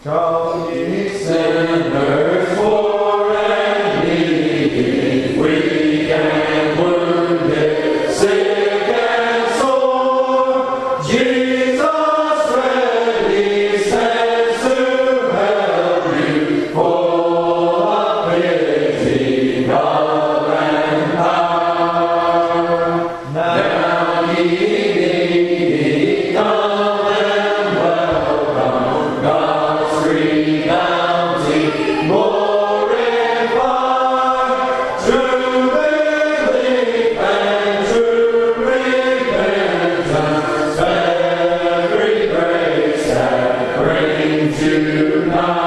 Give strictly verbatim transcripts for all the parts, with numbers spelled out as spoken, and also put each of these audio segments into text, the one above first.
Come ye sinners poor and needy, weak and wounded, sick and sore. Jesus ready stands to help you, full of pity, love, and power. Now ye needy, come and welcome God's free bounty, more in fire, true belief and true repentance, every grace that brings you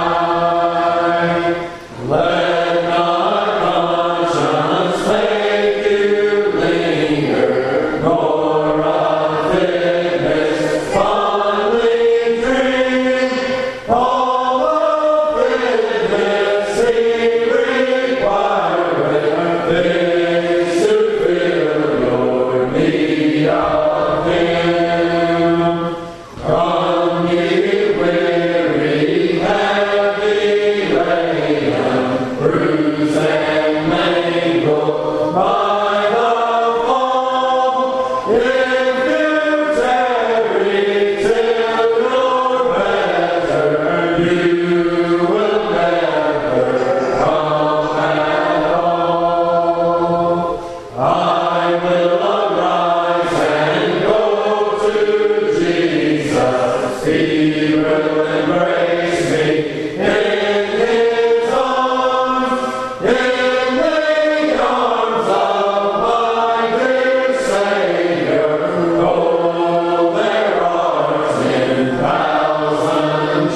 nigh. Let not conscience make you linger, nor of fitness fondly dream. All of fitness he requireth is to fill your need of him. Come ye weary, heavy laden, bruised and mangled by the fall. If you tarry till you're better, you will never come at all. I will arise and go to Jesus. He will embrace me in his arms, in the arms of my dear Savior. Oh, there are ten thousand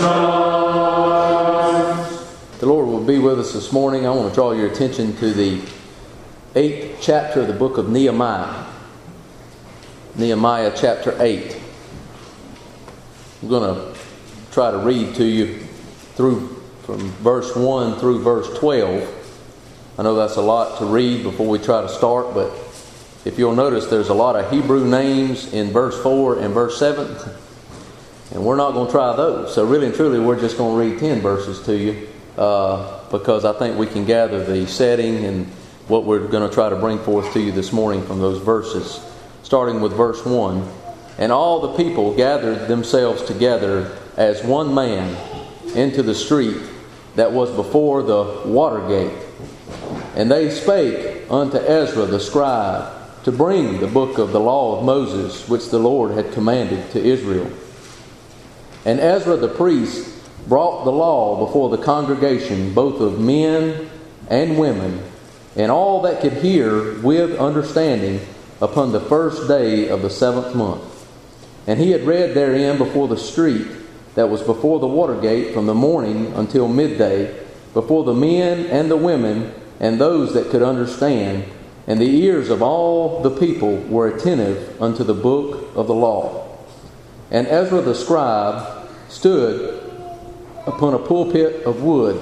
charms. The Lord will be with us this morning. I want to draw your attention to the eighth chapter of the book of Nehemiah. Nehemiah chapter eight. I'm going to try to read to you through from verse one through verse twelve. I know that's a lot to read before we try to start, but if you'll notice, there's a lot of Hebrew names in verse four and verse seven, and we're not going to try those. So really and truly, we're just going to read ten verses to you uh, because I think we can gather the setting and what we're going to try to bring forth to you this morning from those verses. Starting with verse one. And all the people gathered themselves together as one man into the street that was before the water gate. And they spake unto Ezra the scribe to bring the book of the law of Moses, which the Lord had commanded to Israel. And Ezra the priest brought the law before the congregation, both of men and women, and all that could hear with understanding, upon the first day of the seventh month. And he had read therein before the street that was before the water gate from the morning until midday, before the men and the women and those that could understand, and the ears of all the people were attentive unto the book of the law. And Ezra the scribe stood upon a pulpit of wood,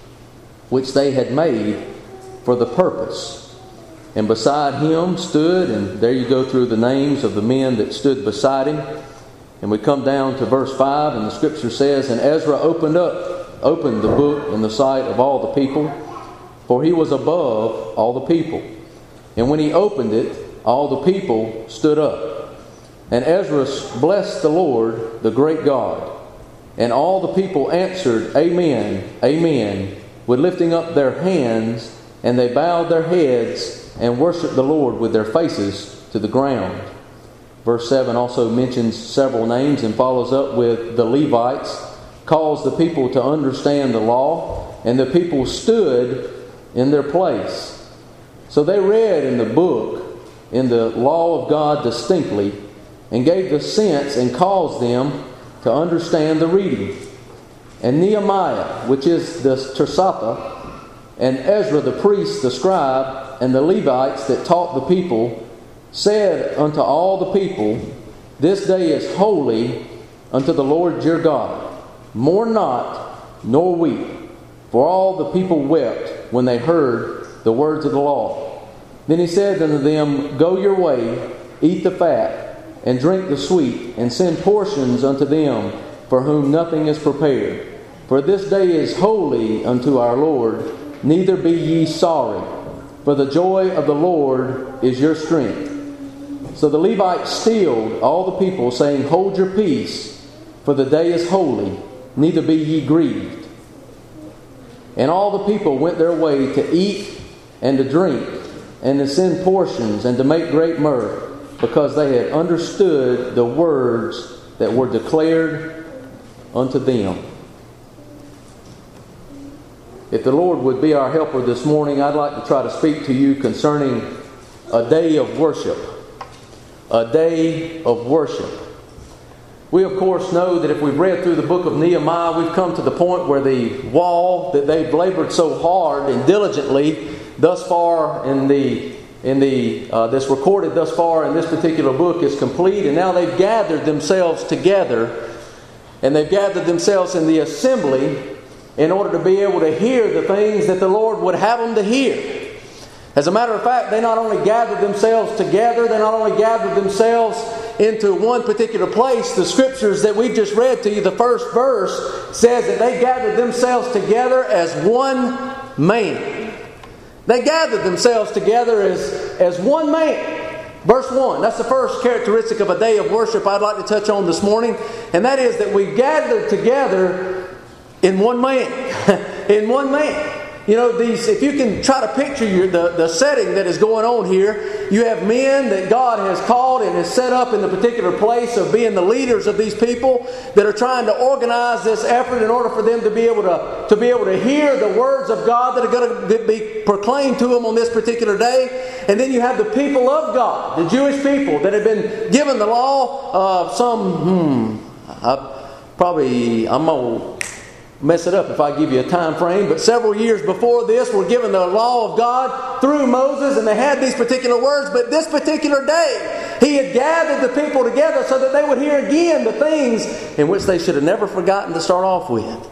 which they had made for the purpose. And beside him stood, and there you go through the names of the men that stood beside him. And we come down to verse five, and the scripture says, And Ezra opened up, opened the book in the sight of all the people, for he was above all the people. And when he opened it, all the people stood up. And Ezra blessed the Lord, the great God. And all the people answered, Amen, Amen, with lifting up their hands, and they bowed their heads and worshiped the Lord with their faces to the ground. Verse seven also mentions several names and follows up with the Levites, calls the people to understand the law, and the people stood in their place. So they read in the book, in the law of God distinctly, and gave the sense and caused them to understand the reading. And Nehemiah, which is the Tersatha, and Ezra the priest, the scribe, and the Levites that taught the people, said unto all the people, This day is holy unto the Lord your God. Mourn not, nor weep. For all the people wept when they heard the words of the law. Then he said unto them, Go your way, eat the fat, and drink the sweet, and send portions unto them for whom nothing is prepared. For this day is holy unto our Lord, neither be ye sorry, for the joy of the Lord is your strength. So the Levites stilled all the people, saying, Hold your peace, for the day is holy, neither be ye grieved. And all the people went their way to eat and to drink, and to send portions, and to make great mirth, because they had understood the words that were declared unto them. If the Lord would be our helper this morning, I'd like to try to speak to you concerning a day of worship. A day of worship. We, of course, know that if we've read through the book of Nehemiah, we've come to the point where the wall that they've labored so hard and diligently thus far in the in the uh, that's recorded thus far in this particular book is complete, and now they've gathered themselves together, and they've gathered themselves in the assembly in order to be able to hear the things that the Lord would have them to hear. As a matter of fact, they not only gathered themselves together, they not only gathered themselves into one particular place. The scriptures that we just read to you, the first verse, says that they gathered themselves together as one man. They gathered themselves together as, as one man. Verse one, that's the first characteristic of a day of worship I'd like to touch on this morning. And that is that we gathered together in one man. in one man. You know, these. If you can try to picture your, the, the setting that is going on here, you have men that God has called and has set up in the particular place of being the leaders of these people that are trying to organize this effort in order for them to be able to, to be able to hear the words of God that are going to be proclaimed to them on this particular day. And then you have the people of God, the Jewish people that have been given the law. Uh, some, hmm, I, probably, I'm going to mess it up if I give you a time frame, but several years before this were given the law of God through Moses, and they had these particular words. But this particular day, He had gathered the people together so that they would hear again the things in which they should have never forgotten to start off with.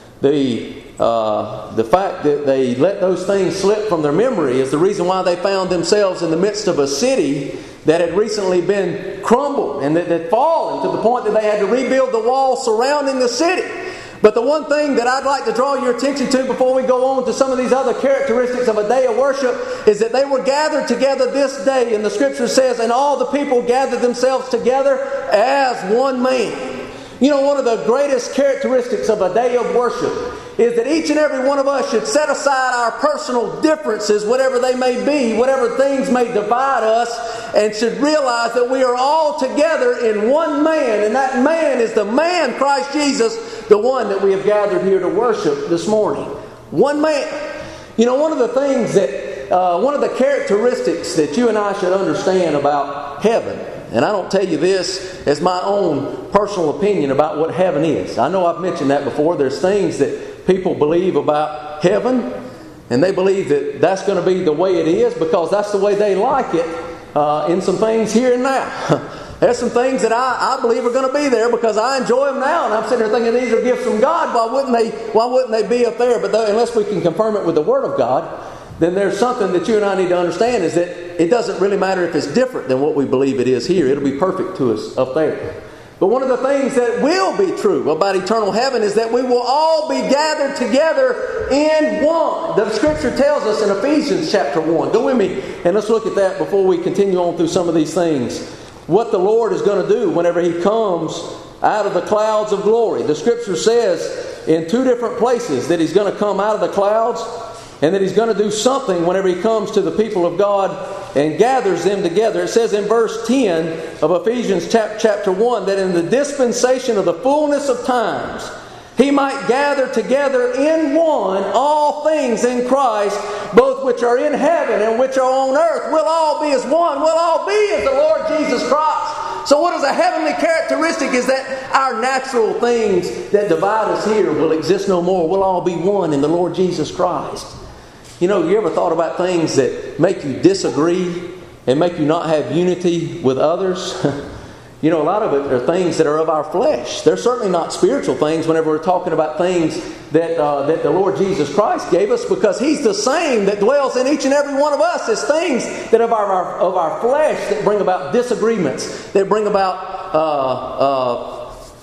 The uh, the fact that they let those things slip from their memory is the reason why they found themselves in the midst of a city that had recently been crumbled and that had fallen to the point that they had to rebuild the wall surrounding the city. But the one thing that I'd like to draw your attention to before we go on to some of these other characteristics of a day of worship is that they were gathered together this day. And the scripture says, and all the people gathered themselves together as one man. You know, one of the greatest characteristics of a day of worship is that each and every one of us should set aside our personal differences, whatever they may be, whatever things may divide us, and should realize that we are all together in one man, and that man is the man, Christ Jesus, the one that we have gathered here to worship this morning. One man. You know, one of the things that, uh, one of the characteristics that you and I should understand about heaven, and I don't tell you this as my own personal opinion about what heaven is. I know I've mentioned that before. There's things that people believe about heaven, and they believe that that's going to be the way it is because that's the way they like it uh, in some things here and now. There's some things that I, I believe are going to be there because I enjoy them now, and I'm sitting there thinking these are gifts from God. Why wouldn't they? Why wouldn't they be up there? But though, unless we can confirm it with the Word of God, then there's something that you and I need to understand is that it doesn't really matter if it's different than what we believe it is here. It'll be perfect to us up there. But one of the things that will be true about eternal heaven is that we will all be gathered together in one. The Scripture tells us in Ephesians chapter one. Go with me and let's look at that before we continue on through some of these things. What the Lord is going to do whenever He comes out of the clouds of glory. The Scripture says in two different places that He's going to come out of the clouds and that He's going to do something whenever He comes to the people of God and gathers them together. It says in verse ten of Ephesians chapter one that in the dispensation of the fullness of times He might gather together in one all things in Christ, both which are in heaven and which are on earth. We'll all be as one. We'll all be as the Lord Jesus Christ. So what is a heavenly characteristic is that our natural things that divide us here will exist no more. We'll all be one in the Lord Jesus Christ. You know, you ever thought about things that make you disagree and make you not have unity with others? You know, a lot of it are things that are of our flesh. They're certainly not spiritual things whenever we're talking about things that uh, that the Lord Jesus Christ gave us, because He's the same that dwells in each and every one of us. It's things that of our of our flesh that bring about disagreements, that bring about uh, uh,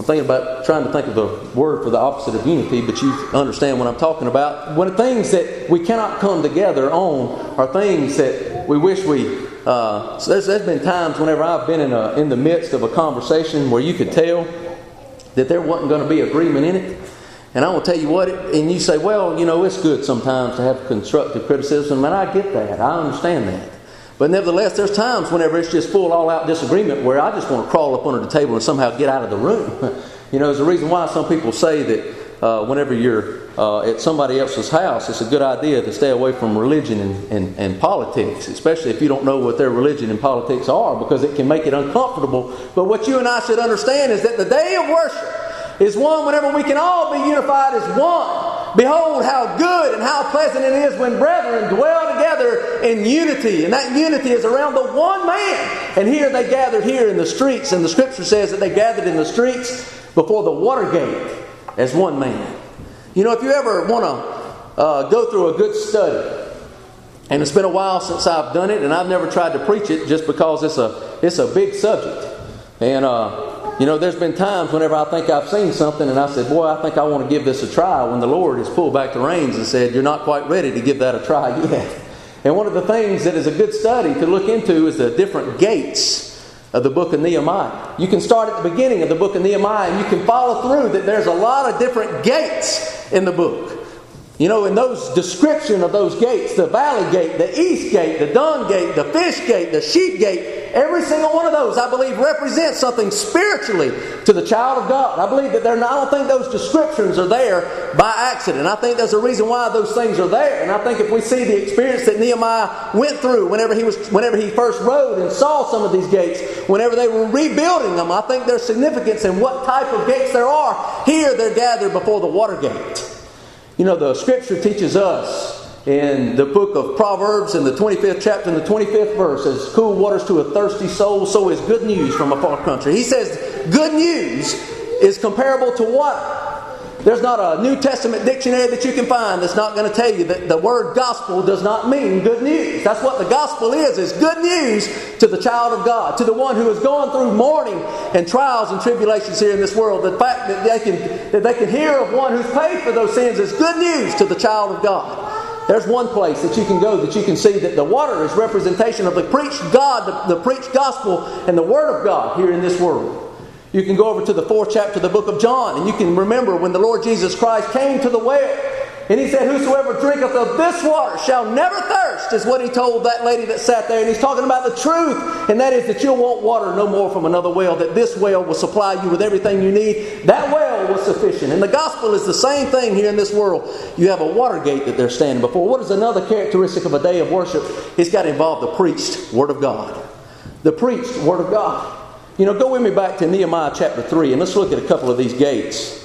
I'm thinking about trying to think of a word for the opposite of unity, but you understand what I'm talking about. When things that we cannot come together on are things that we wish we... Uh, so there's, there's been times whenever I've been in, a, in the midst of a conversation where you could tell that there wasn't going to be agreement in it. And I will tell you what, and you say, well, you know, it's good sometimes to have constructive criticism, and I get that. I understand that. But nevertheless, there's times whenever it's just full all-out disagreement where I just want to crawl up under the table and somehow get out of the room. You know, there's a reason why some people say that uh, whenever you're uh, at somebody else's house, it's a good idea to stay away from religion and, and, and politics, especially if you don't know what their religion and politics are, because it can make it uncomfortable. But what you and I should understand is that the day of worship is one whenever we can all be unified as one. Behold how good and how pleasant it is when brethren dwell together in unity. And that unity is around the one man. And here they gathered here in the streets. And the Scripture says that they gathered in the streets before the Watergate as one man. You know, if you ever want to uh, go through a good study, and it's been a while since I've done it, and I've never tried to preach it just because it's a it's a big subject. And uh, you know, there's been times whenever I think I've seen something, and I said, boy, I think I want to give this a try, when the Lord has pulled back the reins and said, you're not quite ready to give that a try yet. And one of the things that is a good study to look into is the different gates of the book of Nehemiah. You can start at the beginning of the book of Nehemiah, and you can follow through that there's a lot of different gates in the book. You know, in those description of those gates, the valley gate, the east gate, the dung gate, the fish gate, the sheep gate, every single one of those, I believe, represents something spiritually to the child of God. I believe that they're not, I don't think those descriptions are there by accident. I think there's a reason why those things are there. And I think if we see the experience that Nehemiah went through whenever he was, whenever he first rode and saw some of these gates, whenever they were rebuilding them, I think there's significance in what type of gates there are. Here they're gathered before the Watergate. You know, the Scripture teaches us in the book of Proverbs, in the twenty-fifth chapter and the twenty-fifth verse, as cool waters to a thirsty soul, so is good news from a far country. He says good news is comparable to water. There's not a New Testament dictionary that you can find that's not going to tell you that the word gospel does not mean good news. That's what the gospel is, is good news to the child of God, to the one who is going through mourning and trials and tribulations here in this world. The fact that they can, that they can hear of one who's paid for those sins is good news to the child of God. There's one place that you can go that you can see that the water is representation of the preached God, the, the preached gospel, and the Word of God here in this world. You can go over to the fourth chapter of the book of John, and you can remember when the Lord Jesus Christ came to the well, and He said, whosoever drinketh of this water shall never thirst, is what He told that lady that sat there. And He's talking about the truth, and that is that you'll want water no more from another well, that this well will supply you with everything you need. That well was sufficient. And the gospel is the same thing here in this world. You have a water gate that they're standing before. What is another characteristic of a day of worship? It's got to involve the preached Word of God. The preached Word of God. You know, go with me back to Nehemiah chapter three, and let's look at a couple of these gates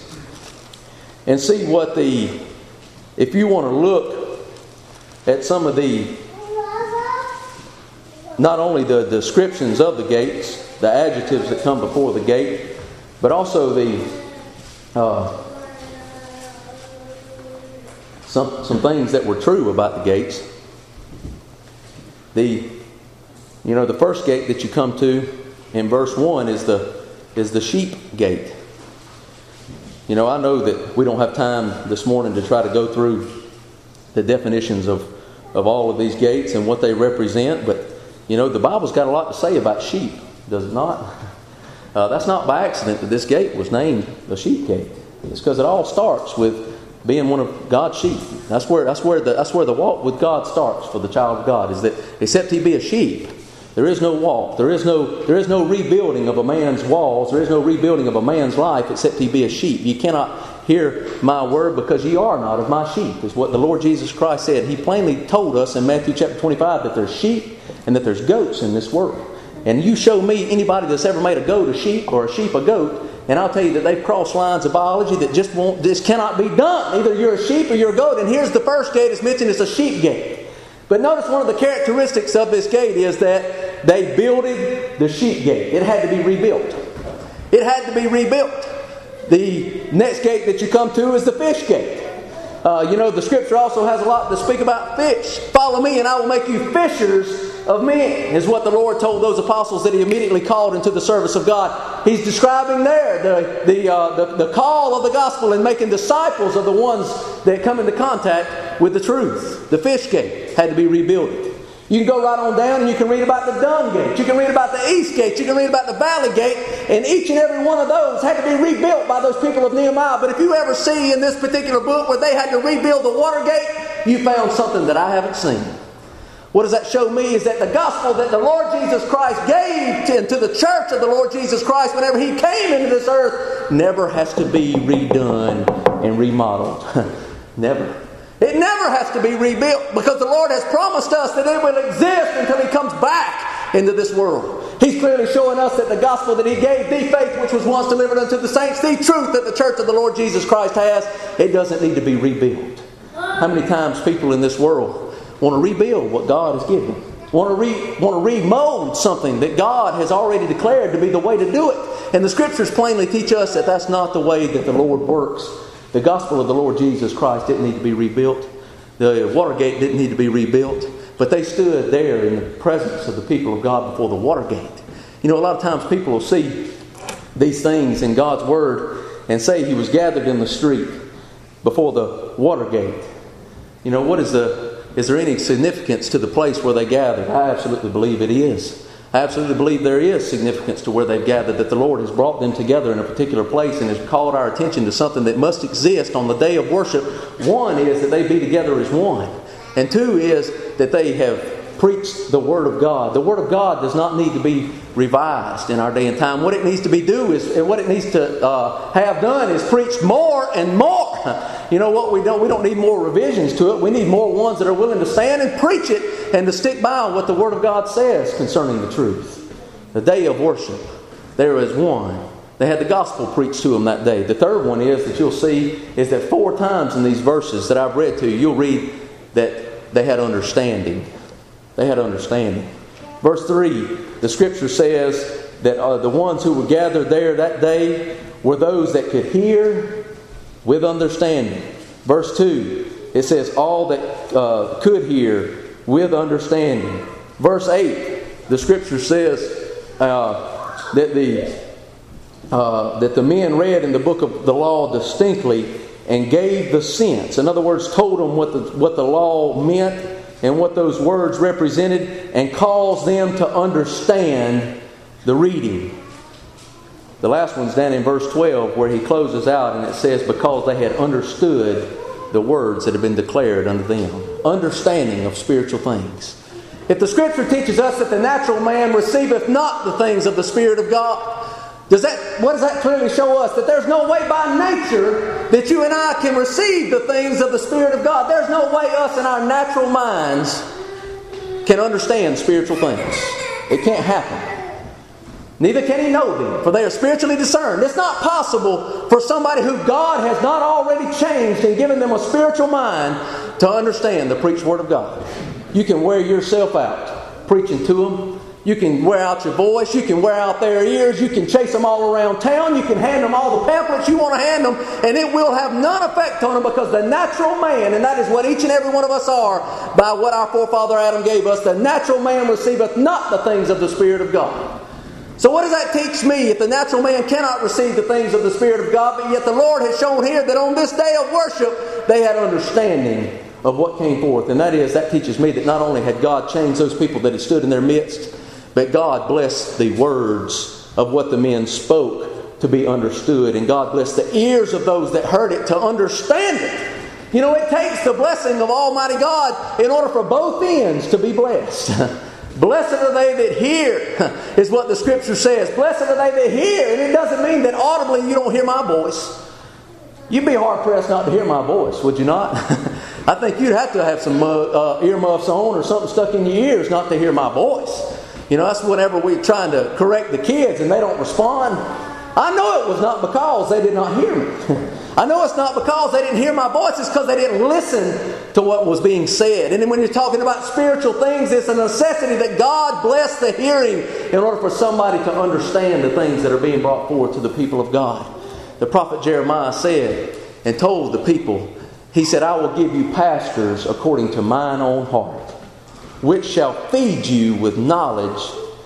and see what the, if you want to look at some of the, not only the descriptions of the gates, the adjectives that come before the gate, but also the, uh, some, some things that were true about the gates. The, you know, the first gate that you come to in verse one is the is the sheep gate. You know, I know that we don't have time this morning to try to go through the definitions of, of all of these gates and what they represent, but you know, the Bible's got a lot to say about sheep, does it not? Uh, that's not by accident that this gate was named the sheep gate. It's because it all starts with being one of God's sheep. That's where that's where the that's where the walk with God starts for the child of God, is that except he be a sheep, there is no walk. There is no there is no rebuilding of a man's walls. There is no rebuilding of a man's life except he be a sheep. You cannot hear my word because ye are not of my sheep, is what the Lord Jesus Christ said. He plainly told us in Matthew chapter twenty-five that there's sheep and that there's goats in this world. And you show me anybody that's ever made a goat a sheep or a sheep a goat, and I'll tell you that they've crossed lines of biology that just won't, this cannot be done. Either you're a sheep or you're a goat. And here's the first gate is mentioned as a sheep gate. But notice one of the characteristics of this gate is that they builded the sheep gate. It had to be rebuilt. It had to be rebuilt. The next gate that you come to is the fish gate. Uh, you know, the Scripture also has a lot to speak about fish. Follow me and I will make you fishers of men, is what the Lord told those apostles that He immediately called into the service of God. He's describing there the, the, uh, the, the call of the gospel and making disciples of the ones that come into contact with the truth. The fish gate had to be rebuilt. You can go right on down and you can read about the Dung Gate. You can read about the East Gate. You can read about the Valley Gate. And each and every one of those had to be rebuilt by those people of Nehemiah. But if you ever see in this particular book where they had to rebuild the Water Gate, you found something that I haven't seen. What does that show me is that the gospel that the Lord Jesus Christ gave to, to the church of the Lord Jesus Christ whenever He came into this earth never has to be redone and remodeled. Never. It never has to be rebuilt because the Lord has promised us that it will exist until He comes back into this world. He's clearly showing us that the gospel that He gave, the faith which was once delivered unto the saints, the truth that the church of the Lord Jesus Christ has, it doesn't need to be rebuilt. How many times people in this world want to rebuild what God has given? Want to, re, want to remold something that God has already declared to be the way to do it. And the Scriptures plainly teach us that that's not the way that the Lord works. The gospel of the Lord Jesus Christ didn't need to be rebuilt. The Watergate didn't need to be rebuilt. But they stood there in the presence of the people of God before the Watergate. You know, a lot of times people will see these things in God's Word and say He was gathered in the street before the Watergate. You know, what is the... Is there any significance to the place where they gathered? I absolutely believe it is. I absolutely believe there is significance to where they've gathered, that the Lord has brought them together in a particular place and has called our attention to something that must exist on the day of worship. One is that they be together as one. And two is that they have preached the Word of God. The Word of God does not need to be revised in our day and time. What it needs to be do is, and what it needs to uh, have done is preached more and more. You know what we don't? We don't need more revisions to it. We need more ones that are willing to stand and preach it and to stick by what the Word of God says concerning the truth. The day of worship, there is one. They had the gospel preached to them that day. The third one is that you'll see is that four times in these verses that I've read to you, you'll read that they had understanding. They had understanding. Verse three, the Scripture says that uh, the ones who were gathered there that day were those that could hear with understanding. Verse two, it says all that uh, could hear with understanding. Verse eight, the Scripture says uh, that the uh, that the men read in the book of the law distinctly and gave the sense. In other words, told them what the what the law meant and what those words represented, and caused them to understand the reading. The last one's down in verse twelve where he closes out and it says, because they had understood the words that had been declared unto them. Understanding of spiritual things. If the Scripture teaches us that the natural man receiveth not the things of the Spirit of God, does that, what does that clearly show us? That there's no way by nature that you and I can receive the things of the Spirit of God. There's no way us in our natural minds can understand spiritual things. It can't happen. Neither can he know them, for they are spiritually discerned. It's not possible for somebody who God has not already changed and given them a spiritual mind to understand the preached Word of God. You can wear yourself out preaching to them. You can wear out your voice. You can wear out their ears. You can chase them all around town. You can hand them all the pamphlets you want to hand them, and it will have none effect on them, because the natural man, and that is what each and every one of us are by what our forefather Adam gave us, the natural man receiveth not the things of the Spirit of God. So what does that teach me? If the natural man cannot receive the things of the Spirit of God, but yet the Lord has shown here that on this day of worship they had understanding of what came forth. And that is, that teaches me that not only had God changed those people that had stood in their midst, but God blessed the words of what the men spoke to be understood. And God blessed the ears of those that heard it to understand it. You know, it takes the blessing of Almighty God in order for both ends to be blessed. Blessed are they that hear, is what the Scripture says. Blessed are they that hear. And it doesn't mean that audibly you don't hear my voice. You'd be hard-pressed not to hear my voice, would you not? I think you'd have to have some uh, earmuffs on or something stuck in your ears not to hear my voice. You know, that's whenever we're trying to correct the kids and they don't respond. I know it was not because they did not hear me. I know it's not because they didn't hear my voice. It's because they didn't listen to what was being said. And then when you're talking about spiritual things, it's a necessity that God bless the hearing in order for somebody to understand the things that are being brought forth to the people of God. The prophet Jeremiah said and told the people, he said, I will give you pastors according to mine own heart. which shall feed you with knowledge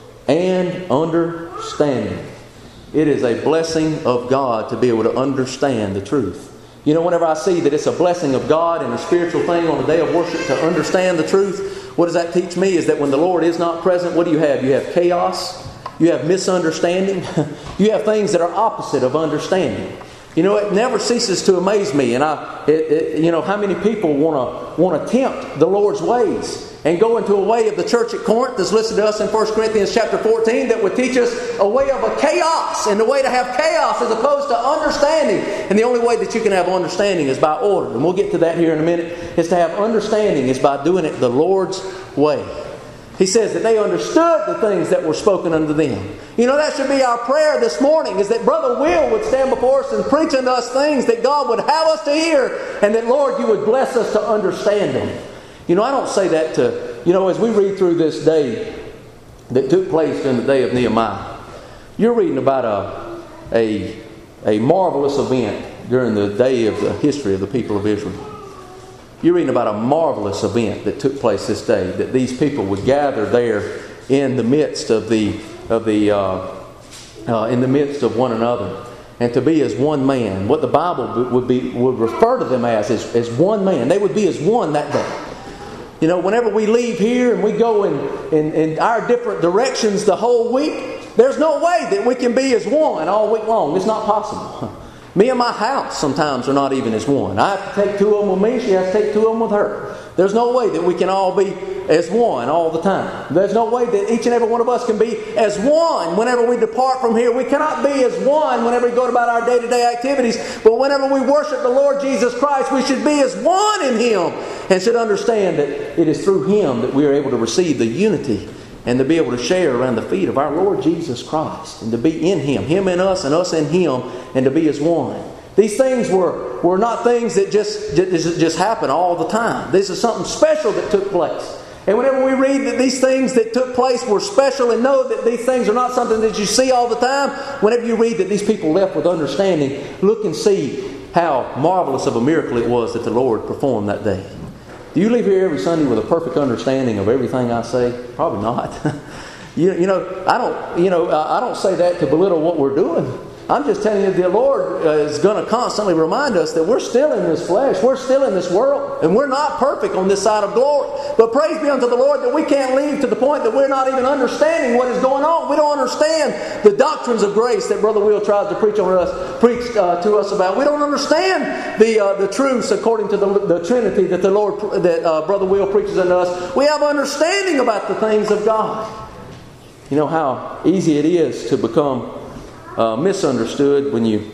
and understanding. It is a blessing of God to be able to understand the truth. You know, whenever I see that it's a blessing of God and a spiritual thing on the day of worship to understand the truth, what does that teach me? Is that when the Lord is not present, what do you have? You have chaos. You have misunderstanding. You have things that are opposite of understanding. You know, it never ceases to amaze me. And I, it, it, you know, how many people want to want to tempt the Lord's ways and go into a way of the church at Corinth that's listed to us in First Corinthians chapter fourteen that would teach us a way of a chaos and the way to have chaos as opposed to understanding. And the only way that you can have understanding is by order. And we'll get to that here in a minute. Is to have understanding is by doing it the Lord's way. He says that they understood the things that were spoken unto them. You know, that should be our prayer this morning, is that Brother Will would stand before us and preach unto us things that God would have us to hear, and that, Lord, you would bless us to understand them. You know, I don't say that to, you know, as we read through this day that took place in the day of Nehemiah, you're reading about a, a, a marvelous event during the day of the history of the people of Israel. You're reading about a marvelous event that took place this day, that these people would gather there in the midst of the of the uh, uh, in the midst of one another, and to be as one man. What the Bible would be would refer to them as is as one man. They would be as one that day. You know, whenever we leave here and we go in, in in our different directions the whole week, there's no way that we can be as one all week long. It's not possible. Me and my house sometimes are not even as one. I have to take two of them with me. She has to take two of them with her. There's no way that we can all be as one all the time. There's no way that each and every one of us can be as one whenever we depart from here. We cannot be as one whenever we go about our day-to-day activities. But whenever we worship the Lord Jesus Christ, we should be as one in Him and should understand that it is through Him that we are able to receive the unity and to be able to share around the feet of our Lord Jesus Christ, and to be in Him, Him in us and us in Him, and to be as one. These things were, were not things that just, just, just happen all the time. This is something special that took place. And whenever we read that these things that took place were special, and know that these things are not something that you see all the time, whenever you read that these people left with understanding, look and see how marvelous of a miracle it was that the Lord performed that day. Do you leave here every Sunday with a perfect understanding of everything I say? Probably not. you, you know, I don't. You know, I don't say that to belittle what we're doing. I'm just telling you, the Lord uh, is going to constantly remind us that we're still in this flesh, we're still in this world, and we're not perfect on this side of glory. But praise be unto the Lord that we can't leave to the point that we're not even understanding what is going on. We don't understand the doctrines of grace that Brother Will tries to preach on us, preach uh, to us about. We don't understand the uh, the truths according to the, the Trinity that the Lord that uh, Brother Will preaches unto us. We have understanding about the things of God. You know how easy it is to become Uh, misunderstood when you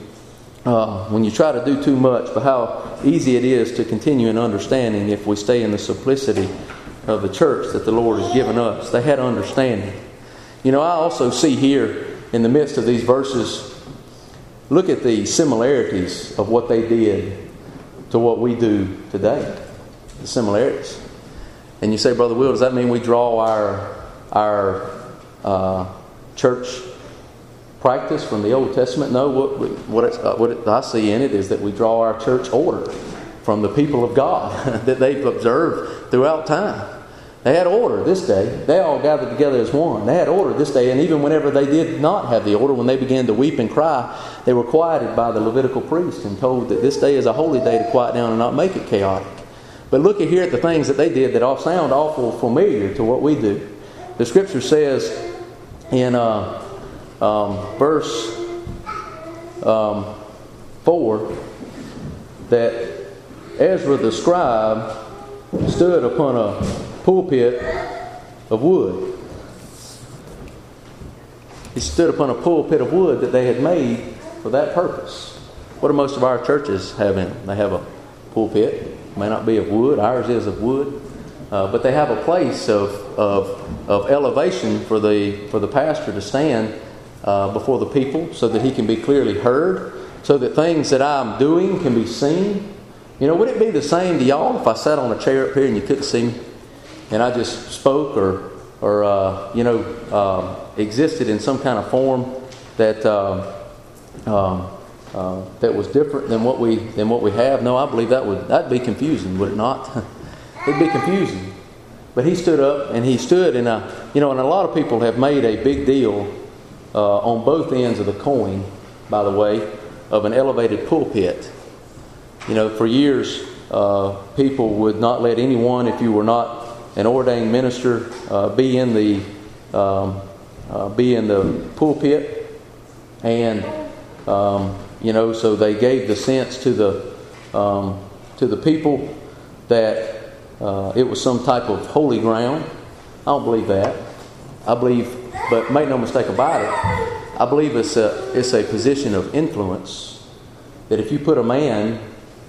uh, when you try to do too much, but how easy it is to continue in understanding if we stay in the simplicity of the church that the Lord has given us. They had understanding. You know, I also see here in the midst of these verses, look at the similarities of what they did to what we do today. The similarities. And you say, Brother Will, does that mean we draw our our uh, church practice from the Old Testament? No, what what, it's, uh, what it, I see in it is that we draw our church order from the people of God that they've observed throughout time. They had order this day. They all gathered together as one. They had order this day, and even whenever they did not have the order, when they began to weep and cry, they were quieted by the Levitical priest and told that this day is a holy day to quiet down and not make it chaotic. But look at here at the things that they did that all sound awful familiar to what we do. The Scripture says in uh, Um, verse um, four that Ezra the scribe stood upon a pulpit of wood. He stood upon a pulpit of wood that they had made for that purpose. What do most of our churches have in them? They have a pulpit. It may not be of wood. Ours is of wood. Uh, but they have a place of, of, of elevation for the, for the pastor to stand Uh, before the people so that he can be clearly heard, so that things that I'm doing can be seen. You know, would it be the same to y'all if I sat on a chair up here and you couldn't see me, and I just spoke or, or uh, you know, uh, existed in some kind of form that uh, um, uh, that was different than what we than what we have? No, I believe that would that'd be confusing, would it not? It'd be confusing. but he stood up and he stood in a, you know, and a lot of people have made a big deal uh, on both ends of the coin, by the way, of an elevated pulpit. You know, for years, uh, people would not let anyone, if you were not an ordained minister, uh, be in the um, uh, be in the pulpit, and um, you know, so they gave the sense to the um, to the people that uh, it was some type of holy ground. I don't believe that. I believe, but make no mistake about it, I believe it's a it's a position of influence. That if you put a man,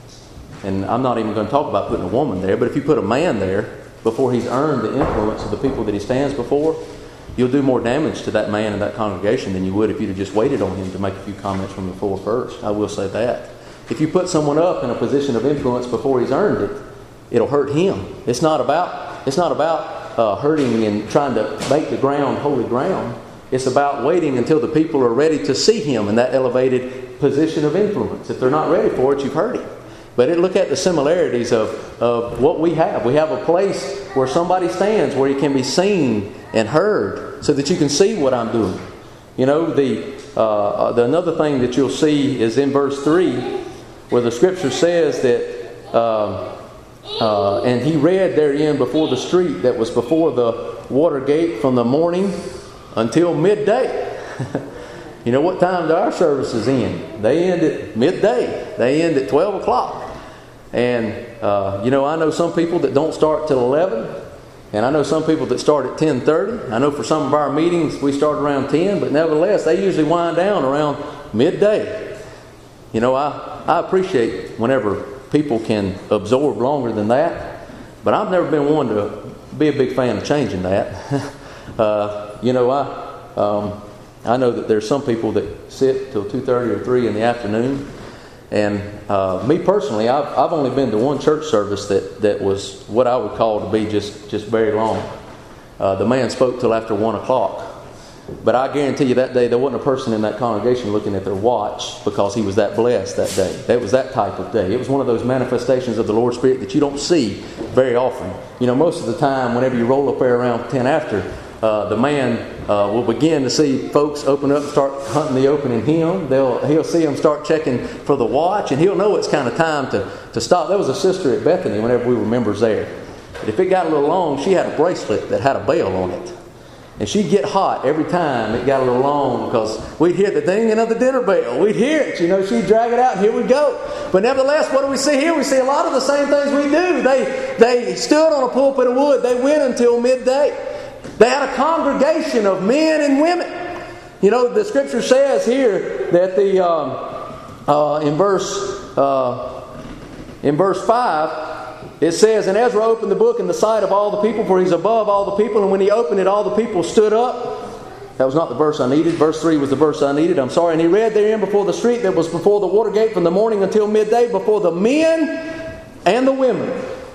and I'm not even going to talk about putting a woman there, but if you put a man there before he's earned the influence of the people that he stands before, you'll do more damage to that man and that congregation than you would if you'd have just waited on him to make a few comments from the floor first. I will say that. If you put someone up in a position of influence before he's earned it, it'll hurt him. It's not about it's not about uh, hurting and trying to make the ground holy ground. It's about waiting until the people are ready to see him in that elevated position of influence. If they're not ready for it, you've hurt him. But it, look at the similarities of, of what we have. We have a place where somebody stands where he can be seen and heard so that you can see what I'm doing. You know, the, uh, the another thing that you'll see is in verse three where the scripture says that uh, uh, and he read therein before the street that was before the water gate from the morning until midday. You know what time do our services end? They end at midday. They end at twelve o'clock. And, uh, you know, I know some people that don't start till eleven. And I know some people that start at ten thirty. I know for some of our meetings we start around ten. But nevertheless, they usually wind down around midday. You know, I, I appreciate whenever people can absorb longer than that. But I've never been one to be a big fan of changing that. uh, you know, I... Um, I know that there's some people that sit till two thirty or three in the afternoon. And uh, me personally, I've, I've only been to one church service that, that was what I would call to be just, just very long. Uh, the man spoke till after one o'clock. But I guarantee you that day there wasn't a person in that congregation looking at their watch because he was that blessed that day. That was that type of day. It was one of those manifestations of the Lord's Spirit that you don't see very often. You know, most of the time whenever you roll up there around ten after, Uh, the man uh, will begin to see folks open up and start hunting the opening hymn. They'll, he'll see them start checking for the watch, and he'll know it's kind of time to, to stop. There was a sister at Bethany whenever we were members there. But if it got a little long, she had a bracelet that had a bell on it. And she'd get hot every time it got a little long because we'd hear the dinging of the dinner bell. We'd hear it. You know, she'd drag it out and here we go. But nevertheless, what do we see here? We see a lot of the same things we do. They, they stood on a pulpit of wood. They went until midday. They had a congregation of men and women. You know, the scripture says here that the um, uh, in verse uh, in verse five it says, "And Ezra opened the book in the sight of all the people, for he's above all the people. And when he opened it, all the people stood up." That was not the verse I needed. Verse three was the verse I needed. I'm sorry. "And he read therein before the street that was before the water gate from the morning until midday, before the men and the women."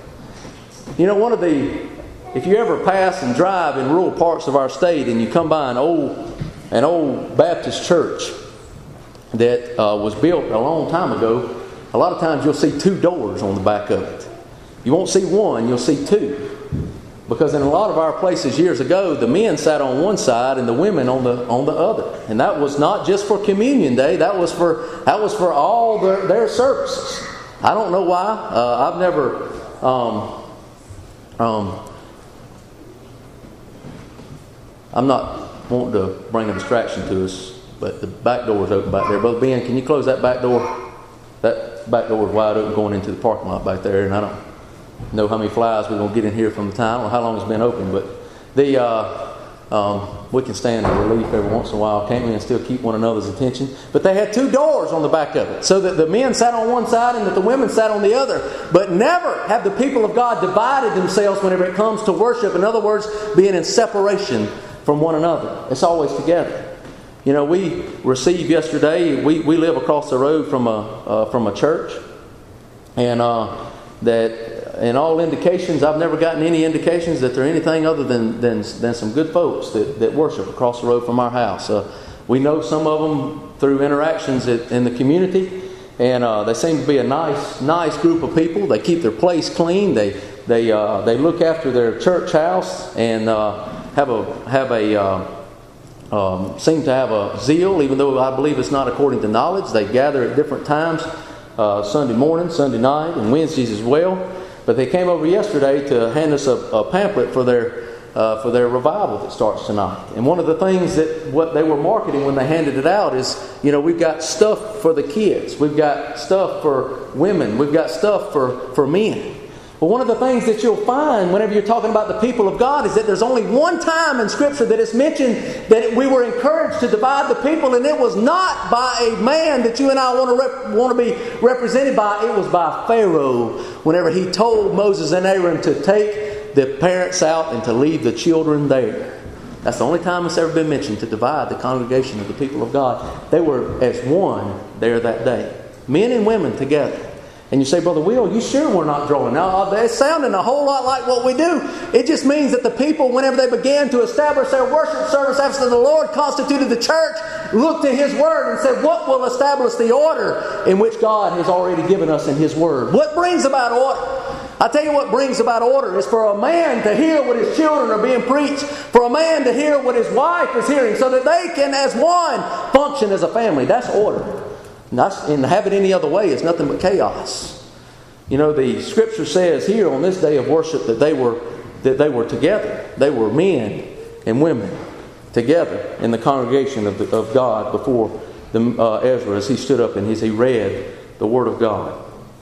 You know, one of the If you ever pass and drive in rural parts of our state and you come by an old an old Baptist church that uh, was built a long time ago, a lot of times you'll see two doors on the back of it. You won't see one, you'll see two. Because in a lot of our places years ago, the men sat on one side and the women on the on the other. And that was not just for communion day, that was for that was for all their, their services. I don't know why. Uh, I've never um, um, I'm not wanting to bring a distraction to us, but the back door is open back there. Brother Ben, can you close that back door? That back door is wide open going into the parking lot back there, and I don't know how many flies we're going to get in here from the time or how long it's been open, but the uh, um, we can stand in relief every once in a while, can't we, and still keep one another's attention. But they had two doors on the back of it, so that the men sat on one side and that the women sat on the other. But never have the people of God divided themselves whenever it comes to worship. In other words, being in separation from one another. It's always together. You know, we received yesterday, we, we live across the road from a uh, from a church, and uh, that in all indications, I've never gotten any indications that they're anything other than than, than some good folks that, that worship across the road from our house. Uh, we know some of them through interactions in the community, and uh, they seem to be a nice nice group of people. They keep their place clean. They they uh, they look after their church house and uh, have a have a uh, um, seem to have a zeal, even though I believe it's not according to knowledge. They gather at different times, uh, Sunday morning, Sunday night, and Wednesdays as well. But they came over yesterday to hand us a, a pamphlet for their uh, for their revival that starts tonight. And one of the things that what they were marketing when they handed it out is, you know, we've got stuff for the kids, we've got stuff for women, we've got stuff for, for men. But one of the things that you'll find whenever you're talking about the people of God is that there's only one time in Scripture that it's mentioned that we were encouraged to divide the people, and it was not by a man that you and I want to rep- want to be represented by. It was by Pharaoh whenever he told Moses and Aaron to take the parents out and to leave the children there. That's the only time it's ever been mentioned to divide the congregation of the people of God. They were as one there that day. Men and women together. And you say, Brother Will, you sure we're not drawing? Now, it's sounding a whole lot like what we do. It just means that the people, whenever they began to establish their worship service after the Lord constituted the church, looked to His Word and said, what will establish the order in which God has already given us in His Word? What brings about order? I tell you what brings about order is for a man to hear what his children are being preached, for a man to hear what his wife is hearing, so that they can, as one, function as a family. That's order. Not, and have it any other way is nothing but chaos. You know, the Scripture says here on this day of worship that they were that they were together. They were men and women together in the congregation of, the, of God before the, uh, Ezra as he stood up and as he read the Word of God.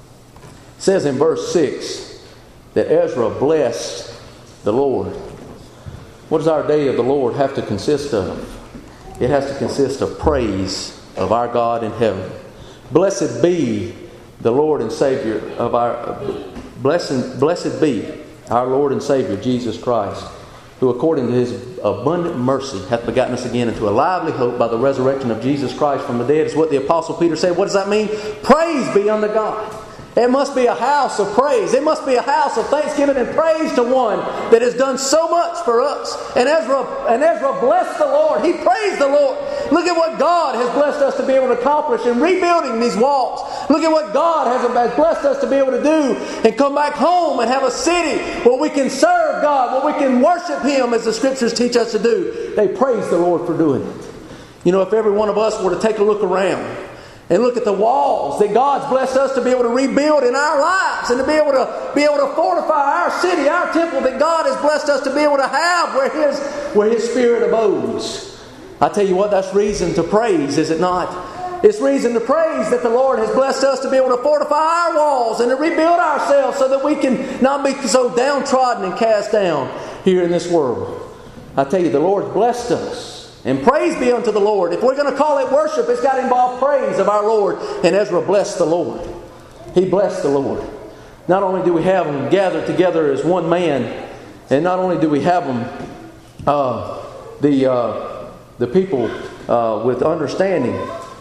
It says in verse six that Ezra blessed the Lord. What does our day of the Lord have to consist of? It has to consist of praise of our God in heaven. Blessed be the Lord and Savior of our blessed, blessed be our Lord and Savior Jesus Christ, who according to His abundant mercy hath begotten us again into a lively hope by the resurrection of Jesus Christ from the dead. Is what the Apostle Peter said. What does that mean? Praise be unto God. It must be a house of praise. It must be a house of thanksgiving and praise to one that has done so much for us. And Ezra, and Ezra blessed the Lord. He praised the Lord. Look at what God has blessed us to be able to accomplish in rebuilding these walls. Look at what God has blessed us to be able to do and come back home and have a city where we can serve God, where we can worship Him as the Scriptures teach us to do. They praise the Lord for doing it. You know, if every one of us were to take a look around and look at the walls that God's blessed us to be able to rebuild in our lives and to be able to be able to fortify our city, our temple that God has blessed us to be able to have where His where His Spirit abodes. I tell you what, that's reason to praise, is it not? It's reason to praise that the Lord has blessed us to be able to fortify our walls and to rebuild ourselves so that we can not be so downtrodden and cast down here in this world. I tell you, the Lord's blessed us. And praise be unto the Lord. If we're going to call it worship, it's got to involve praise of our Lord. And Ezra blessed the Lord. He blessed the Lord. Not only do we have them gathered together as one man, and not only do we have them, uh, the uh, the people uh, with understanding,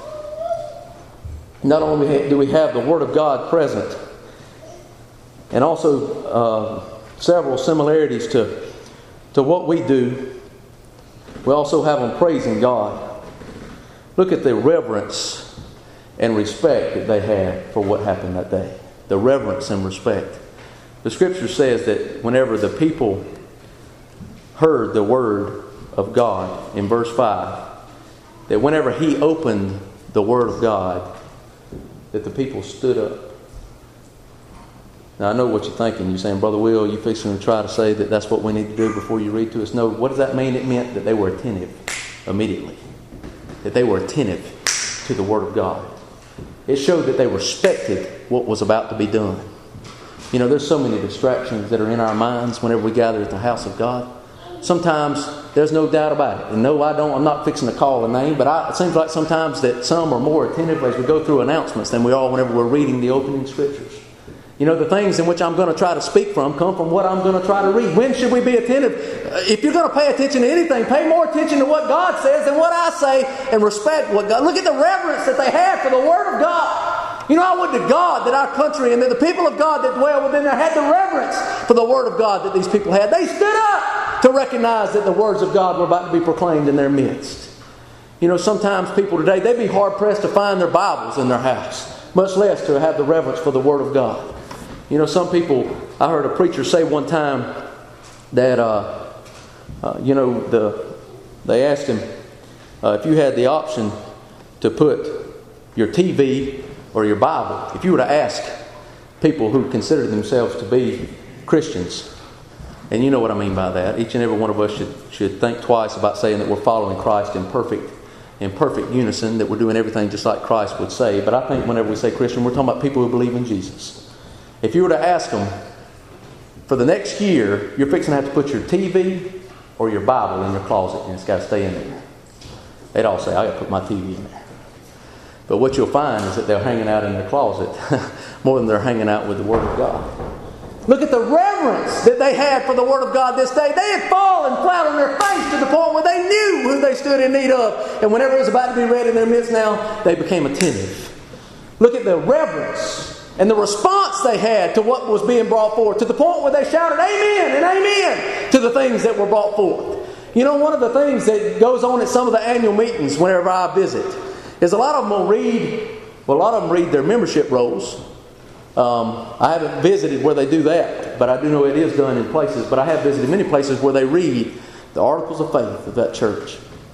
not only do we have the Word of God present, and also uh, several similarities to to what we do. We also have them praising God. Look at the reverence and respect that they had for what happened that day. The reverence and respect. The Scripture says that whenever the people heard the Word of God, in verse five, that whenever He opened the Word of God, that the people stood up. Now, I know what you're thinking. You're saying, Brother Will, you fixing to try to say that that's what we need to do before you read to us. No, what does that mean? It meant that they were attentive immediately. That they were attentive to the Word of God. It showed that they respected what was about to be done. You know, there's so many distractions that are in our minds whenever we gather at the house of God. Sometimes there's no doubt about it. And no, I don't, I'm not fixing to call a name, but I, it seems like sometimes that some are more attentive as we go through announcements than we are whenever we're reading the opening Scriptures. You know, the things in which I'm going to try to speak from come from what I'm going to try to read. When should we be attentive? If you're going to pay attention to anything, pay more attention to what God says than what I say, and respect what God... Look at the reverence that they had for the Word of God. You know, I would to God that our country and that the people of God that dwell within there had the reverence for the Word of God that these people had. They stood up to recognize that the words of God were about to be proclaimed in their midst. You know, sometimes people today, they'd be hard-pressed to find their Bibles in their house, much less to have the reverence for the Word of God. You know, some people, I heard a preacher say one time that, uh, uh, you know, the they asked him uh, if you had the option to put your T V or your Bible, if you were to ask people who consider themselves to be Christians, and you know what I mean by that, each and every one of us should, should think twice about saying that we're following Christ in perfect in perfect unison, that we're doing everything just like Christ would say. But I think whenever we say Christian, we're talking about people who believe in Jesus. If you were to ask them, for the next year, you're fixing to have to put your T V or your Bible in your closet, and it's got to stay in there. They'd all say, I got to put my T V in there. But what you'll find is that they're hanging out in their closet more than they're hanging out with the Word of God. Look at the reverence that they had for the Word of God this day. They had fallen flat on their face to the point where they knew who they stood in need of. And whenever it was about to be read in their midst now, they became attentive. Look at the reverence and the response they had to what was being brought forth, to the point where they shouted, Amen and Amen, to the things that were brought forth. You know, one of the things that goes on at some of the annual meetings whenever I visit is a lot of them will read, well, a lot of them read their membership rolls. Um, I haven't visited where they do that, but I do know it is done in places. But I have visited many places where they read the articles of faith of that church.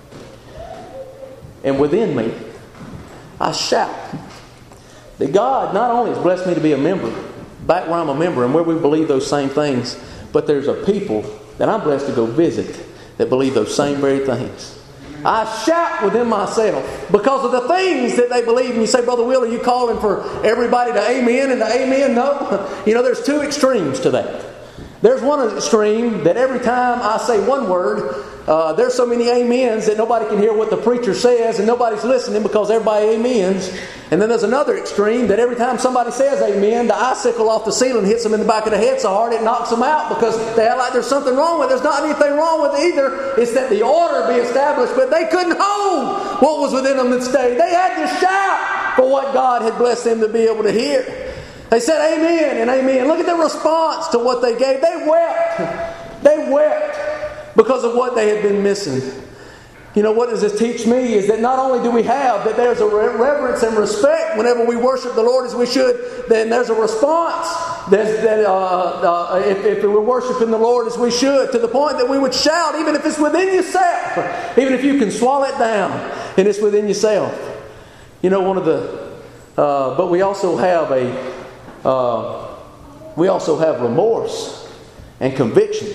And within me, I shout that God not only has blessed me to be a member, back where I'm a member and where we believe those same things, but there's a people that I'm blessed to go visit that believe those same very things. I shout within myself because of the things that they believe. And you say, Brother Will, are you calling for everybody to amen and to amen? No. You know, there's two extremes to that. There's one extreme that every time I say one word, uh, there's so many amens that nobody can hear what the preacher says and nobody's listening because everybody amens. And then there's another extreme that every time somebody says amen, the icicle off the ceiling hits them in the back of the head so hard it knocks them out because they act like there's something wrong with it. There's not anything wrong with it either. It's that the order be established, but they couldn't hold what was within them this day. They had to shout for what God had blessed them to be able to hear. They said amen and amen. Look at the response to what they gave. They wept. They wept because of what they had been missing. You know, what does this teach me is that not only do we have that there's a reverence and respect whenever we worship the Lord as we should, then there's a response there's, that uh, uh, if, if we're worshiping the Lord as we should, to the point that we would shout, even if it's within yourself, even if you can swallow it down and it's within yourself. You know, one of the, uh, but we also have a, uh, we also have remorse and conviction.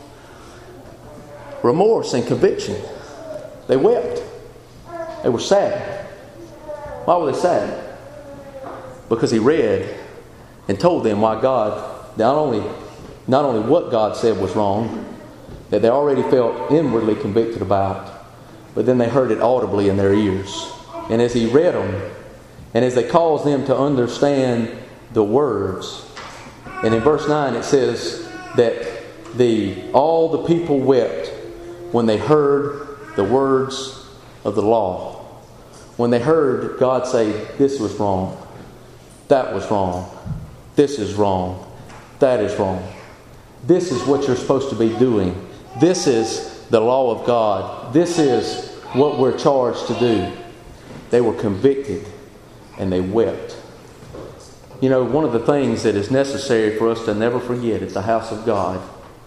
Remorse and conviction. They wept. They were sad. Why were they sad? Because he read and told them why God, not only, not only what God said was wrong, that they already felt inwardly convicted about, but then they heard it audibly in their ears. And as he read them, and as they caused them to understand the words, and in verse nine it says that the all the people wept when they heard the words of the law. When they heard God say, this was wrong, that was wrong, this is wrong, that is wrong. This is what you're supposed to be doing. This is the law of God. This is what we're charged to do. They were convicted and they wept. You know, one of the things that is necessary for us to never forget at the house of God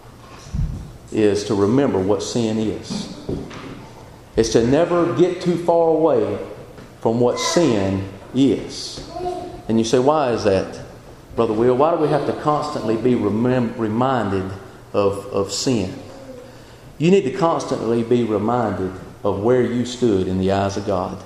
is to remember what sin is. It's to never get too far away from what sin is. And you say, why is that, Brother Will? Why do we have to constantly be remem- reminded of, of sin? You need to constantly be reminded of where you stood in the eyes of God.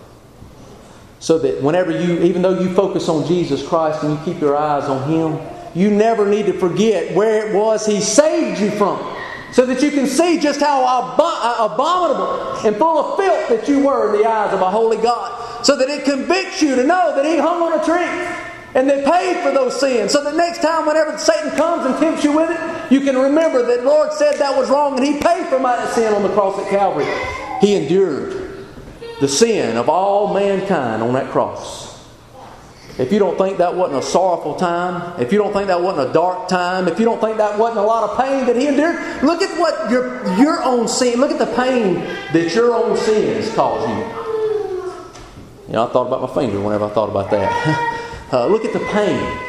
So that whenever you, even though you focus on Jesus Christ and you keep your eyes on Him, you never need to forget where it was He saved you from. So that you can see just how ab- abominable and full of filth that you were in the eyes of a holy God. So that it convicts you to know that He hung on a tree and that paid for those sins. So that next time whenever Satan comes and tempts you with it, you can remember that the Lord said that was wrong and He paid for my sin on the cross at Calvary. He endured the sin of all mankind on that cross. If you don't think that wasn't a sorrowful time, if you don't think that wasn't a dark time, if you don't think that wasn't a lot of pain that He endured, look at what your, your own sin, look at the pain that your own sins caused you. You know, I thought about my finger whenever I thought about that. uh, look at the pain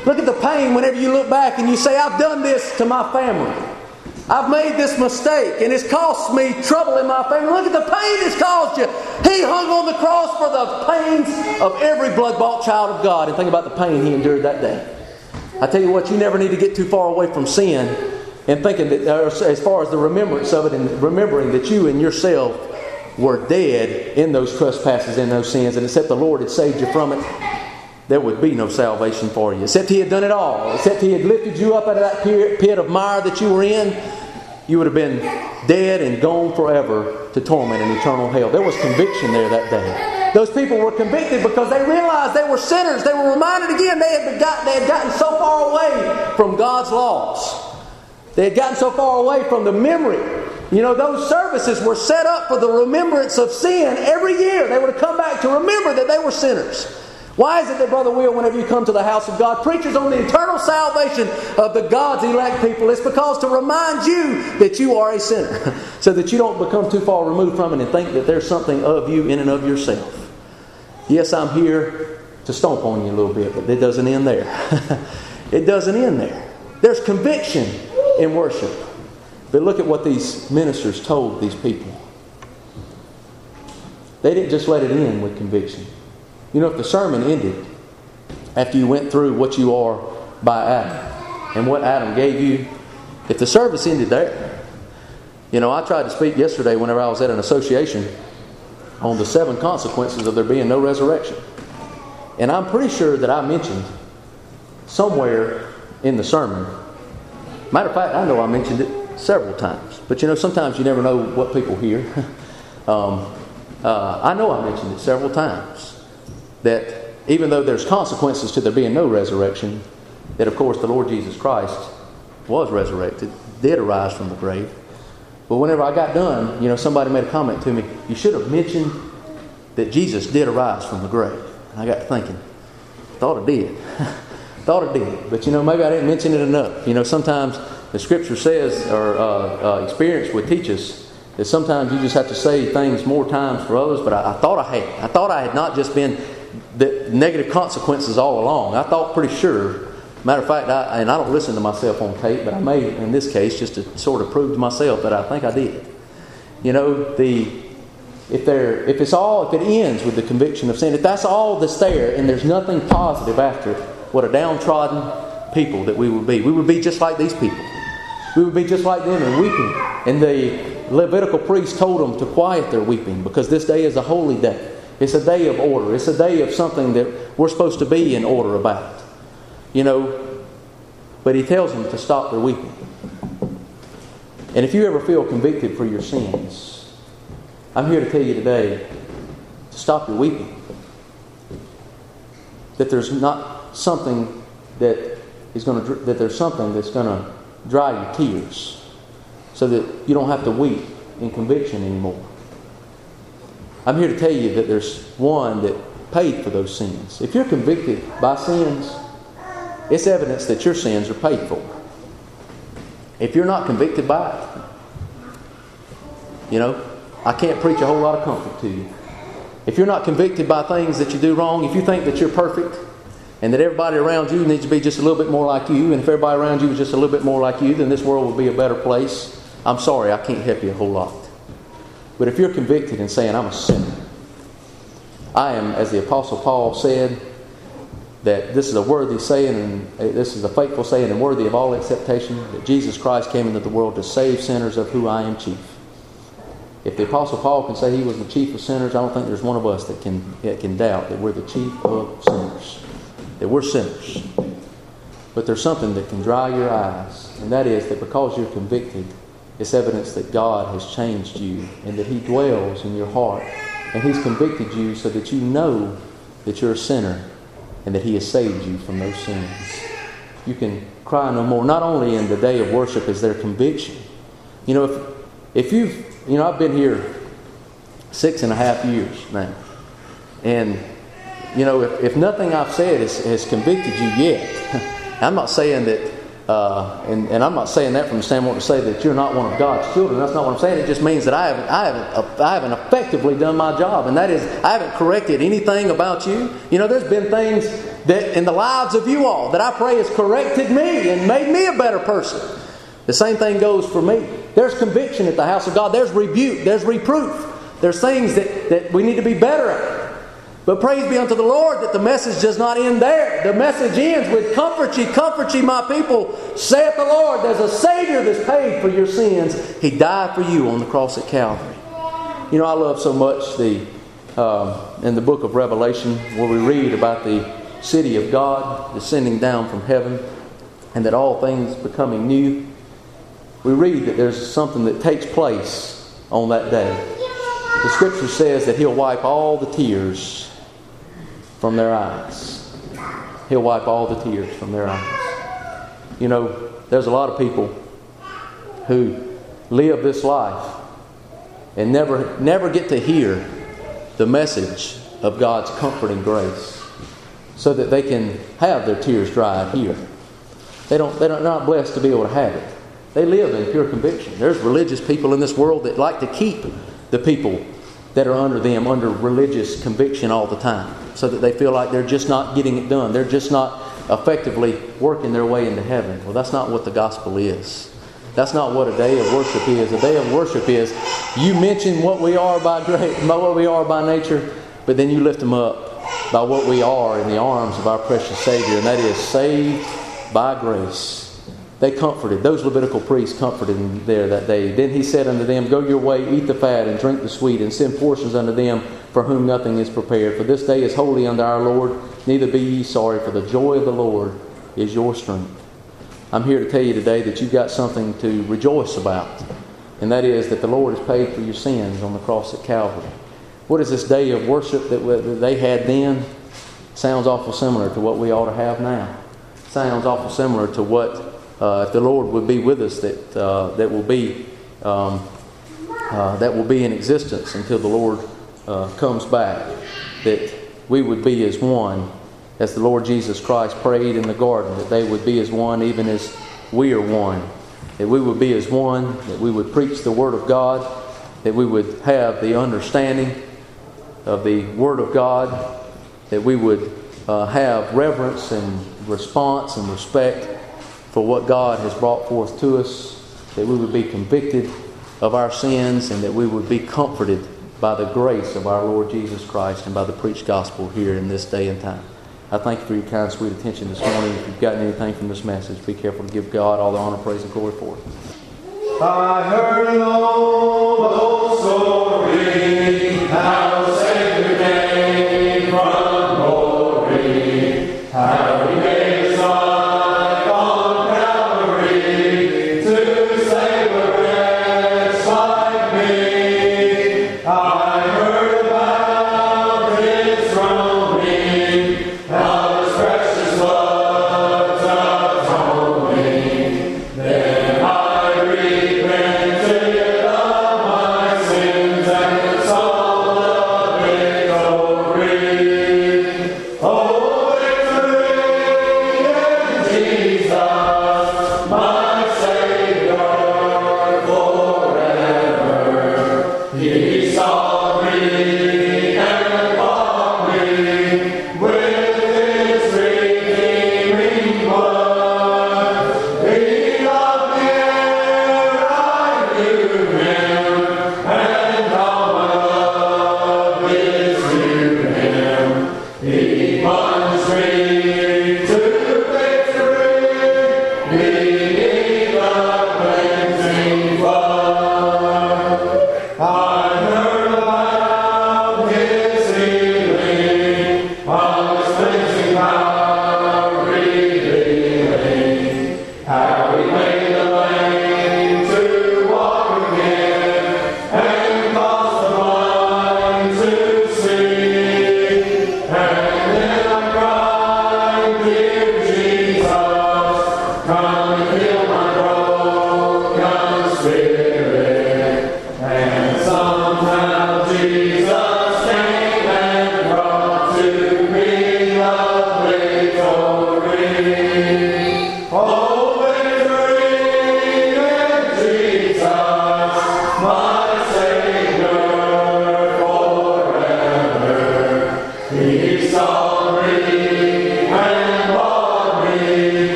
Look at the pain whenever you look back and you say, I've done this to my family. I've made this mistake and it's cost me trouble in my family. Look at the pain it's caused you. He hung on the cross for the pains of every blood-bought child of God. And think about the pain He endured that day. I tell you what, you never need to get too far away from sin and thinking that, as far as the remembrance of it, and remembering that you and yourself were dead in those trespasses and those sins, and except the Lord had saved you from it, there would be no salvation for you. Except He had done it all. Except He had lifted you up out of that pit of mire that you were in, you would have been dead and gone forever to torment and eternal hell. There was conviction there that day. Those people were convicted because they realized they were sinners. They were reminded again they had, got, they had gotten so far away from God's laws. They had gotten so far away from the memory. You know, those services were set up for the remembrance of sin every year. They were to come back to remember that they were sinners. Why is it that, Brother Will, whenever you come to the house of God, preaches on the eternal salvation of the God's elect people? It's because to remind you that you are a sinner, so that you don't become too far removed from it and think that there's something of you in and of yourself. Yes, I'm here to stomp on you a little bit, but it doesn't end there. It doesn't end there. There's conviction in worship. But look at what these ministers told these people. They didn't just let it end with conviction. You know, if the sermon ended after you went through what you are by Adam and what Adam gave you, if the service ended there, you know, I tried to speak yesterday whenever I was at an association on the seven consequences of there being no resurrection. And I'm pretty sure that I mentioned somewhere in the sermon, matter of fact, I know I mentioned it several times. But you know, sometimes you never know what people hear. um, uh, I know I mentioned it several times. That even though there's consequences to there being no resurrection, that of course the Lord Jesus Christ was resurrected, did arise from the grave. But whenever I got done, you know, somebody made a comment to me, you should have mentioned that Jesus did arise from the grave. And I got to thinking, thought I did. thought I did. But you know, maybe I didn't mention it enough. You know, sometimes the Scripture says, or uh, uh, experience would teach us, that sometimes you just have to say things more times for others. But I, I thought I had. I thought I had not just been the negative consequences all along. I thought pretty sure. Matter of fact, I, and I don't listen to myself on tape, but I may in this case just to sort of prove to myself that I think I did. You know, the if there if it's all if it ends with the conviction of sin, if that's all that's there and there's nothing positive after it, what a downtrodden people that we would be. We would be just like these people. We would be just like them and weeping. And the Levitical priest told them to quiet their weeping because this day is a holy day. It's a day of order. It's a day of something that we're supposed to be in order about. You know, but he tells them to stop their weeping. And if you ever feel convicted for your sins, I'm here to tell you today to stop your weeping. That there's not something that is going to that there's something that's going to dry your tears, so that you don't have to weep in conviction anymore. I'm here to tell you that there's one that paid for those sins. If you're convicted by sins, it's evidence that your sins are paid for. If you're not convicted by it, you know, I can't preach a whole lot of comfort to you. If you're not convicted by things that you do wrong, if you think that you're perfect and that everybody around you needs to be just a little bit more like you, and if everybody around you was just a little bit more like you, then this world would be a better place. I'm sorry, I can't help you a whole lot. But if you're convicted and saying, I'm a sinner, I am, as the Apostle Paul said, that this is a worthy saying, and this is a faithful saying and worthy of all acceptation, that Jesus Christ came into the world to save sinners, of who I am chief. If the Apostle Paul can say he was the chief of sinners, I don't think there's one of us that can, that can doubt that we're the chief of sinners, that we're sinners. But there's something that can dry your eyes, and that is that because you're convicted, it's evidence that God has changed you and that He dwells in your heart. And He's convicted you so that you know that you're a sinner and that He has saved you from those sins. You can cry no more. Not only in the day of worship is there conviction. You know, if if you've, you know, I've been here six and a half years now. And, you know, if, if nothing I've said has, has convicted you yet, I'm not saying that Uh, and, and I'm not saying that from the standpoint to say that you're not one of God's children. That's not what I'm saying. It just means that I haven't, I haven't, uh, I haven't effectively done my job, and that is, I haven't corrected anything about you. You know, there's been things that in the lives of you all, that I pray has corrected me and made me a better person. The same thing goes for me. There's conviction at the house of God. There's rebuke. There's reproof. There's things that, that we need to be better at. But praise be unto the Lord that the message does not end there. The message ends with, comfort ye, comfort ye, my people, saith the Lord. There's a Savior that's paid for your sins. He died for you on the cross at Calvary. You know, I love so much the um, in the book of Revelation where we read about the city of God descending down from heaven and that all things becoming new. We read that there's something that takes place on that day. The Scripture says that He'll wipe all the tears from their eyes. He'll wipe all the tears from their eyes. You know, there's a lot of people who live this life and never never get to hear the message of God's comforting grace so that they can have their tears dried here. They don't, they're not blessed to be able to have it. They live in pure conviction. There's religious people in this world that like to keep the people that are under them under religious conviction all the time so that they feel like they're just not getting it done. They're just not effectively working their way into heaven. Well, that's not what the gospel is. That's not what a day of worship is. A day of worship is you mention what we are by grace, what we are by nature, but then you lift them up by what we are in the arms of our precious Savior, and that is saved by grace. They comforted, those Levitical priests comforted him there that day. Then he said unto them, go your way, eat the fat, and drink the sweet, and send portions unto them for whom nothing is prepared. For this day is holy unto our Lord, neither be ye sorry, for the joy of the Lord is your strength. I'm here to tell you today that you've got something to rejoice about, and that is that the Lord has paid for your sins on the cross at Calvary. What is this day of worship that they had then? Sounds awful similar to what we ought to have now. Sounds awful similar to what Uh, if the Lord would be with us, that uh, that will be um, uh, that will be in existence until the Lord uh, comes back. That we would be as one, as the Lord Jesus Christ prayed in the garden. That they would be as one, even as we are one. That we would be as one. That we would preach the Word of God. That we would have the understanding of the Word of God. That we would uh, have reverence and response and respect for what God has brought forth to us, that we would be convicted of our sins, and that we would be comforted by the grace of our Lord Jesus Christ and by the preached gospel here in this day and time. I thank you for your kind, sweet attention this morning. If you've gotten anything from this message, be careful to give God all the honor, praise, and glory for it. I heard an old, old story, how Savior came from glory, how He gave His life on Calvary to save a wretch like me. I heard about His groaning, how His precious blood atones me. Then I repented of my sins and saw the victory. Oh, victory in Jesus, my Savior forever. He saw me and bought me with His redeeming blood. He loved me ere I knew Him, and all my love is to Him. He plunged me to victory. He